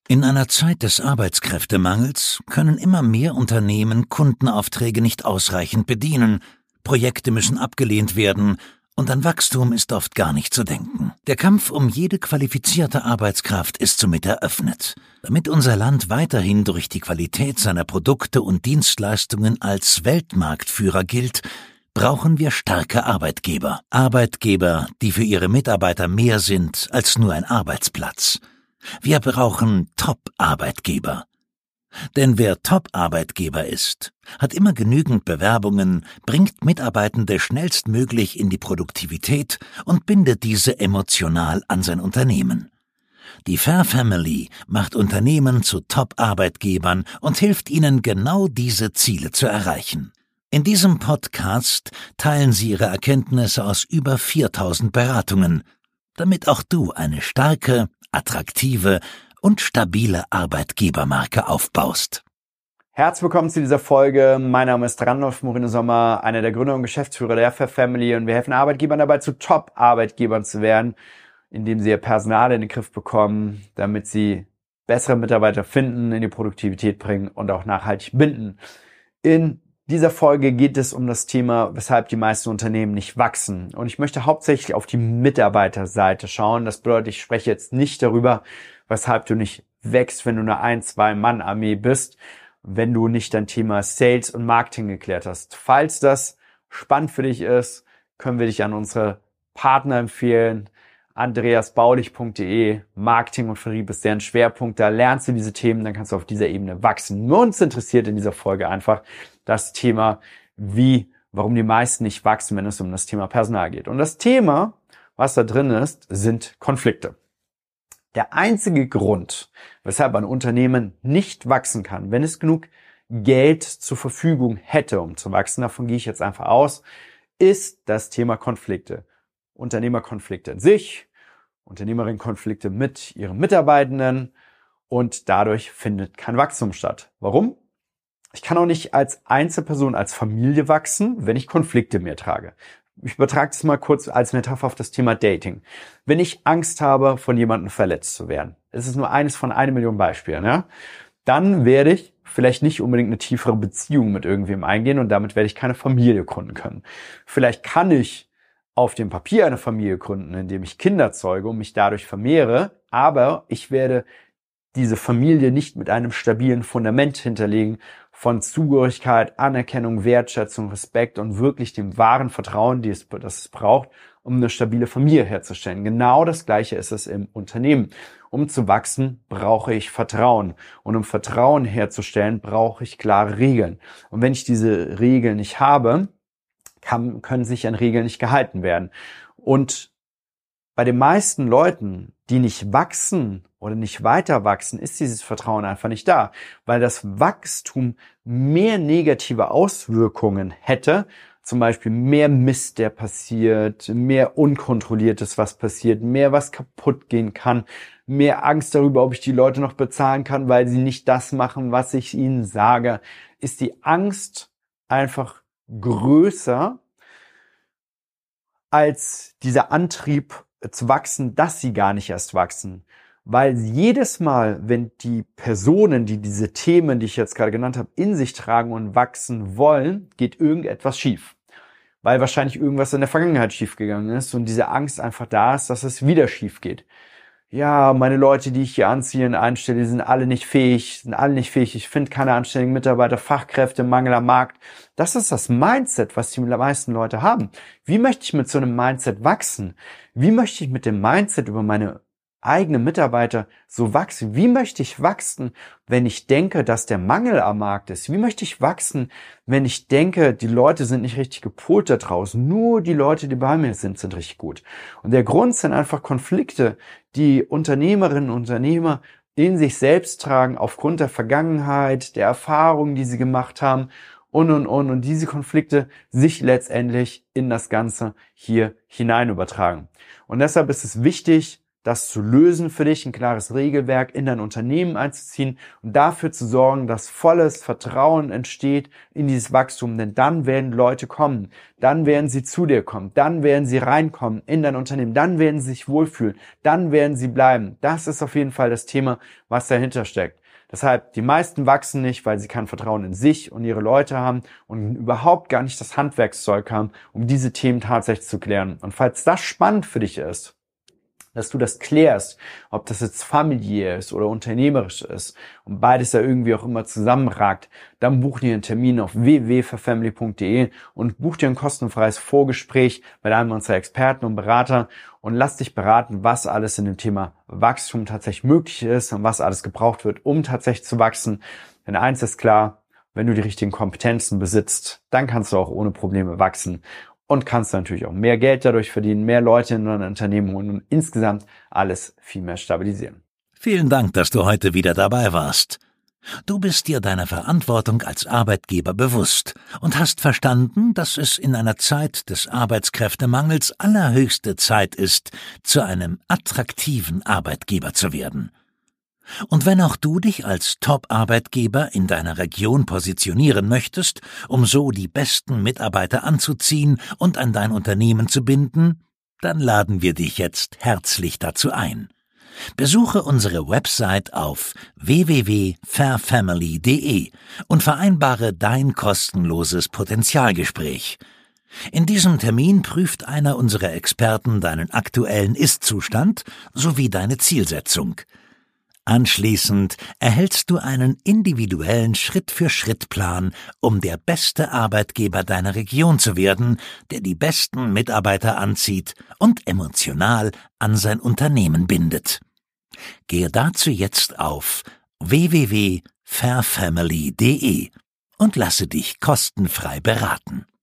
In einer Zeit des Arbeitskräftemangels können immer mehr Unternehmen Kundenaufträge nicht ausreichend bedienen, Projekte müssen abgelehnt werden und an Wachstum ist oft gar nicht zu denken. Der Kampf um jede qualifizierte Arbeitskraft ist somit eröffnet. Damit unser Land weiterhin durch die Qualität seiner Produkte und Dienstleistungen als Weltmarktführer gilt, brauchen wir starke Arbeitgeber. Arbeitgeber, die für ihre Mitarbeiter mehr sind als nur ein Arbeitsplatz. Wir brauchen Top-Arbeitgeber. Denn wer Top-Arbeitgeber ist, hat immer genügend Bewerbungen, bringt Mitarbeitende schnellstmöglich in die Produktivität und bindet diese emotional an sein Unternehmen. Die Fair Family macht Unternehmen zu Top-Arbeitgebern und hilft ihnen, genau diese Ziele zu erreichen. In diesem Podcast teilen sie ihre Erkenntnisse aus über 4000 Beratungen, damit auch du eine starke, attraktive und stabile Arbeitgebermarke aufbaust. Herzlich willkommen zu dieser Folge. Mein Name ist Randolph Moreno Sommer, einer der Gründer und Geschäftsführer der Fair Family, und wir helfen Arbeitgebern dabei, zu Top-Arbeitgebern zu werden, indem sie ihr Personal in den Griff bekommen, damit sie bessere Mitarbeiter finden, in die Produktivität bringen und auch nachhaltig binden. In dieser Folge geht es um das Thema, weshalb die meisten Unternehmen nicht wachsen. Und ich möchte hauptsächlich auf die Mitarbeiterseite schauen. Das bedeutet, ich spreche jetzt nicht darüber, weshalb du nicht wächst, wenn du eine 1-2-Mann-Armee bist, wenn du nicht dein Thema Sales und Marketing geklärt hast. Falls das spannend für dich ist, können wir dich an unsere Partner empfehlen. andreasbaulich.de, Marketing und Vertrieb ist deren Schwerpunkt. Da lernst du diese Themen, dann kannst du auf dieser Ebene wachsen. Uns interessiert in dieser Folge einfach das Thema, warum die meisten nicht wachsen, wenn es um das Thema Personal geht. Und das Thema, was da drin ist, sind Konflikte. Der einzige Grund, weshalb ein Unternehmen nicht wachsen kann, wenn es genug Geld zur Verfügung hätte, um zu wachsen, davon gehe ich jetzt einfach aus, ist das Thema Konflikte. Unternehmerkonflikte in sich, Unternehmerinnenkonflikte mit ihren Mitarbeitenden, und dadurch findet kein Wachstum statt. Warum? Ich kann auch nicht als Einzelperson, als Familie wachsen, wenn ich Konflikte mir trage. Ich übertrage das mal kurz als Metapher auf das Thema Dating. Wenn ich Angst habe, von jemandem verletzt zu werden, es ist nur eines von 1 Million Beispielen, ja, dann werde ich vielleicht nicht unbedingt eine tiefere Beziehung mit irgendwem eingehen und damit werde ich keine Familie gründen können. Vielleicht kann ich auf dem Papier eine Familie gründen, indem ich Kinder zeuge und mich dadurch vermehre, aber ich werde diese Familie nicht mit einem stabilen Fundament hinterlegen von Zugehörigkeit, Anerkennung, Wertschätzung, Respekt und wirklich dem wahren Vertrauen, das es braucht, um eine stabile Familie herzustellen. Genau das Gleiche ist es im Unternehmen. Um zu wachsen, brauche ich Vertrauen. Und um Vertrauen herzustellen, brauche ich klare Regeln. Und wenn ich diese Regeln nicht habe, können sich an Regeln nicht gehalten werden. Und bei den meisten Leuten, die nicht wachsen oder nicht weiter wachsen, ist dieses Vertrauen einfach nicht da, weil das Wachstum mehr negative Auswirkungen hätte, zum Beispiel mehr Mist, der passiert, mehr Unkontrolliertes, was passiert, mehr was kaputt gehen kann, mehr Angst darüber, ob ich die Leute noch bezahlen kann, weil sie nicht das machen, was ich ihnen sage, ist die Angst einfach größer als dieser Antrieb zu wachsen, dass sie gar nicht erst wachsen. Weil jedes Mal, wenn die Personen, die diese Themen, die ich jetzt gerade genannt habe, in sich tragen und wachsen wollen, geht irgendetwas schief. Weil wahrscheinlich irgendwas in der Vergangenheit schiefgegangen ist und diese Angst einfach da ist, dass es wieder schief geht. Ja, meine Leute, die ich hier anziehe und einstelle, die sind alle nicht fähig. Ich finde keine anständigen Mitarbeiter, Fachkräfte, Mangel am Markt. Das ist das Mindset, was die meisten Leute haben. Wie möchte ich mit so einem Mindset wachsen? Wie möchte ich mit dem Mindset über meine eigenen Mitarbeiter so wachsen? Wie möchte ich wachsen, wenn ich denke, dass der Mangel am Markt ist? Wie möchte ich wachsen, wenn ich denke, die Leute sind nicht richtig gepolt da draußen? Nur die Leute, die bei mir sind richtig gut. Und der Grund sind einfach Konflikte, die Unternehmerinnen und Unternehmer in sich selbst tragen, aufgrund der Vergangenheit, der Erfahrungen, die sie gemacht haben und diese Konflikte sich letztendlich in das Ganze hier hinein übertragen. Und deshalb ist es wichtig, das zu lösen für dich, ein klares Regelwerk in dein Unternehmen einzuziehen und dafür zu sorgen, dass volles Vertrauen entsteht in dieses Wachstum. Denn dann werden Leute kommen, dann werden sie zu dir kommen, dann werden sie reinkommen in dein Unternehmen, dann werden sie sich wohlfühlen, dann werden sie bleiben. Das ist auf jeden Fall das Thema, was dahinter steckt. Deshalb, die meisten wachsen nicht, weil sie kein Vertrauen in sich und ihre Leute haben und überhaupt gar nicht das Handwerkszeug haben, um diese Themen tatsächlich zu klären. Und falls das spannend für dich ist, dass du das klärst, ob das jetzt familiär ist oder unternehmerisch ist und beides ja irgendwie auch immer zusammenragt, dann buch dir einen Termin auf www.fairfamily.de und buch dir ein kostenfreies Vorgespräch bei einem unserer Experten und Berater und lass dich beraten, was alles in dem Thema Wachstum tatsächlich möglich ist und was alles gebraucht wird, um tatsächlich zu wachsen. Denn eins ist klar, wenn du die richtigen Kompetenzen besitzt, dann kannst du auch ohne Probleme wachsen. Und kannst natürlich auch mehr Geld dadurch verdienen, mehr Leute in dein Unternehmen holen und insgesamt alles viel mehr stabilisieren. Vielen Dank, dass du heute wieder dabei warst. Du bist dir deiner Verantwortung als Arbeitgeber bewusst und hast verstanden, dass es in einer Zeit des Arbeitskräftemangels allerhöchste Zeit ist, zu einem attraktiven Arbeitgeber zu werden. Und wenn auch du dich als Top-Arbeitgeber in deiner Region positionieren möchtest, um so die besten Mitarbeiter anzuziehen und an dein Unternehmen zu binden, dann laden wir dich jetzt herzlich dazu ein. Besuche unsere Website auf www.fairfamily.de und vereinbare dein kostenloses Potenzialgespräch. In diesem Termin prüft einer unserer Experten deinen aktuellen Ist-Zustand sowie deine Zielsetzung. Anschließend erhältst du einen individuellen Schritt-für-Schritt-Plan, um der beste Arbeitgeber deiner Region zu werden, der die besten Mitarbeiter anzieht und emotional an sein Unternehmen bindet. Gehe dazu jetzt auf www.fairfamily.de und lasse dich kostenfrei beraten.